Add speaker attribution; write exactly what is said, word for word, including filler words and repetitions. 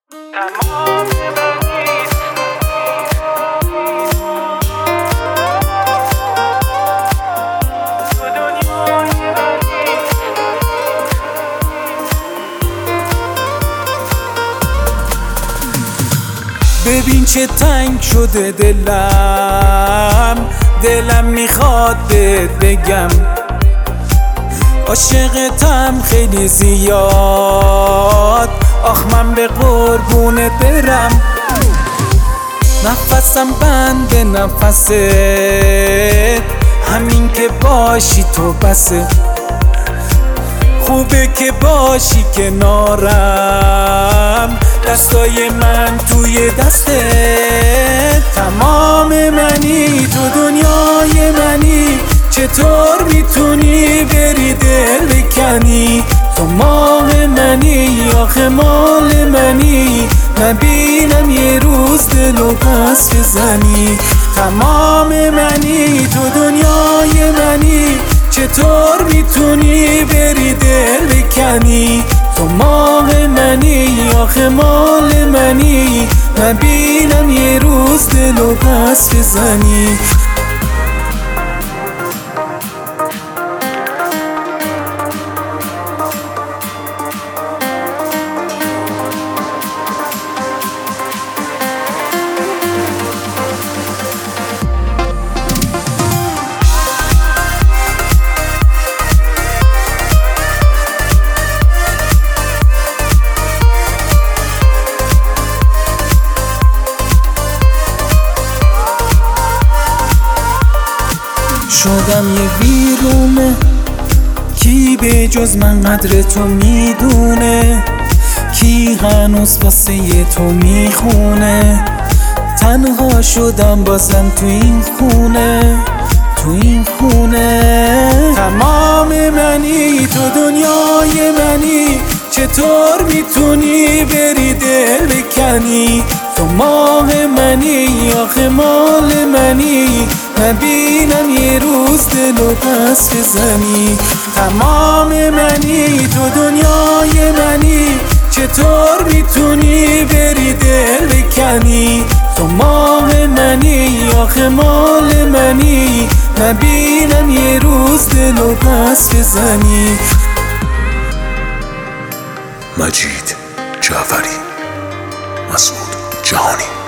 Speaker 1: تمام منی تو دنیای منی.
Speaker 2: ببین چه تنگ شده دلم، دلم میخواد بهت بگم عاشقتم خیلی زیاد، آخ من به قربونت برم. نفسم بند نفست، همین که باشی تو بسه. خوبه که باشی کنارم، دستای من توی دستت. تمام منی تو دنیای منی، چطور میتونی بری دل بکنی؟ تو ماه منی آخه مال منی، نبینم یه روز دلو پس بزنی. تمام منی تو دنیای منی، چطور میتونی بری دل بکنی؟ تو ماه منی آخه مال منی، نبینم یه روز دلو پس بزنی. شدم یه ویرونه، کی به جز من قدر تو میدونه؟ کی هنوز واسه تو میخونه؟ تنها شدم بازم تو این خونه، تو این خونه. تمام منی تو دنیای منی، چطور میتونی بری دل بکنی؟ تو ماه منی آخه مال منی، نبینم یه روز دلو پس بزنی. تمام منی تو دنیای منی، چطور میتونی بری دل بکنی؟ تو ماه منی آخه مال منی، نبینم یه روز دلو پس بزنی.
Speaker 3: مجید جعفری، مسعود جهانی.